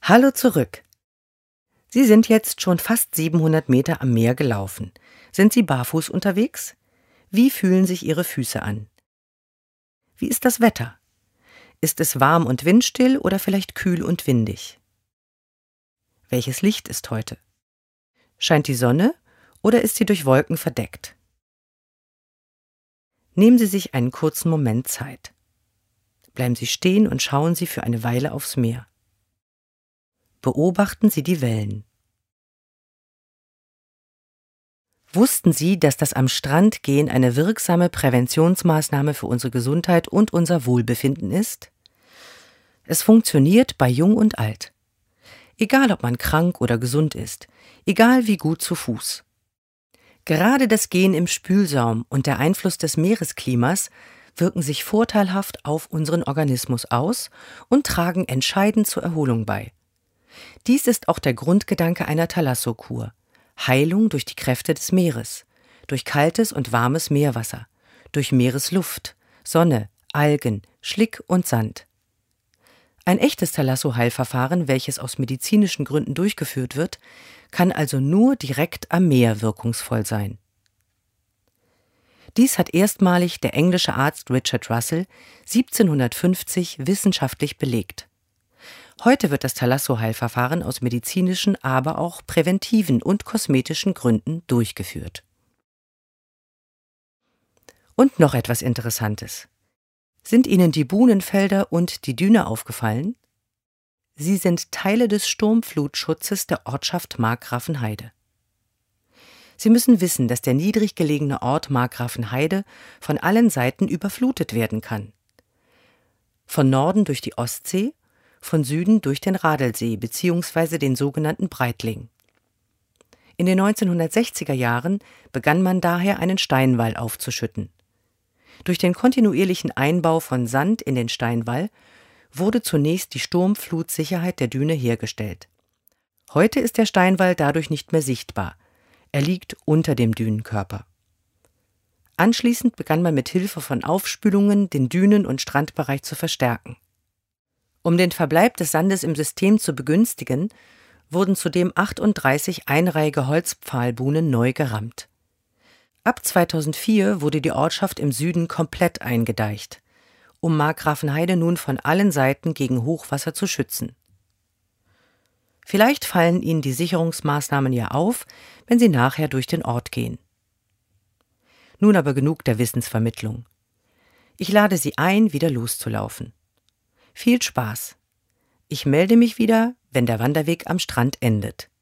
Hallo zurück. Sie sind jetzt schon fast 700 Meter am Meer gelaufen. Sind Sie barfuß unterwegs? Wie fühlen sich Ihre Füße an? Wie ist das Wetter? Ist es warm und windstill oder vielleicht kühl und windig? Welches Licht ist heute? Scheint die Sonne oder ist sie durch Wolken verdeckt? Nehmen Sie sich einen kurzen Moment Zeit. Bleiben Sie stehen und schauen Sie für eine Weile aufs Meer. Beobachten Sie die Wellen. Wussten Sie, dass das am Strand gehen eine wirksame Präventionsmaßnahme für unsere Gesundheit und unser Wohlbefinden ist? Es funktioniert bei Jung und Alt. Egal, ob man krank oder gesund ist, egal wie gut zu Fuß. Gerade das Gehen im Spülsaum und der Einfluss des Meeresklimas wirken sich vorteilhaft auf unseren Organismus aus und tragen entscheidend zur Erholung bei. Dies ist auch der Grundgedanke einer Thalasso-Kur. Heilung durch die Kräfte des Meeres, durch kaltes und warmes Meerwasser, durch Meeresluft, Sonne, Algen, Schlick und Sand. Ein echtes Thalasso-Heilverfahren, welches aus medizinischen Gründen durchgeführt wird, kann also nur direkt am Meer wirkungsvoll sein. Dies hat erstmalig der englische Arzt Richard Russell 1750 wissenschaftlich belegt. Heute wird das Thalasso-Heilverfahren aus medizinischen, aber auch präventiven und kosmetischen Gründen durchgeführt. Und noch etwas Interessantes. Sind Ihnen die Buhnenfelder und die Düne aufgefallen? Sie sind Teile des Sturmflutschutzes der Ortschaft Markgrafenheide. Sie müssen wissen, dass der niedrig gelegene Ort Markgrafenheide von allen Seiten überflutet werden kann. Von Norden durch die Ostsee, von Süden durch den Radelsee bzw. den sogenannten Breitling. In den 1960er Jahren begann man daher einen Steinwall aufzuschütten. Durch den kontinuierlichen Einbau von Sand in den Steinwall wurde zunächst die Sturmflutsicherheit der Düne hergestellt. Heute ist der Steinwall dadurch nicht mehr sichtbar. Er liegt unter dem Dünenkörper. Anschließend begann man mit Hilfe von Aufspülungen den Dünen- und Strandbereich zu verstärken. Um den Verbleib des Sandes im System zu begünstigen, wurden zudem 38 einreihige Holzpfahlbuhnen neu gerammt. Ab 2004 wurde die Ortschaft im Süden komplett eingedeicht, um Markgrafenheide nun von allen Seiten gegen Hochwasser zu schützen. Vielleicht fallen Ihnen die Sicherungsmaßnahmen ja auf, wenn Sie nachher durch den Ort gehen. Nun aber genug der Wissensvermittlung. Ich lade Sie ein, wieder loszulaufen. Viel Spaß! Ich melde mich wieder, wenn der Wanderweg am Strand endet.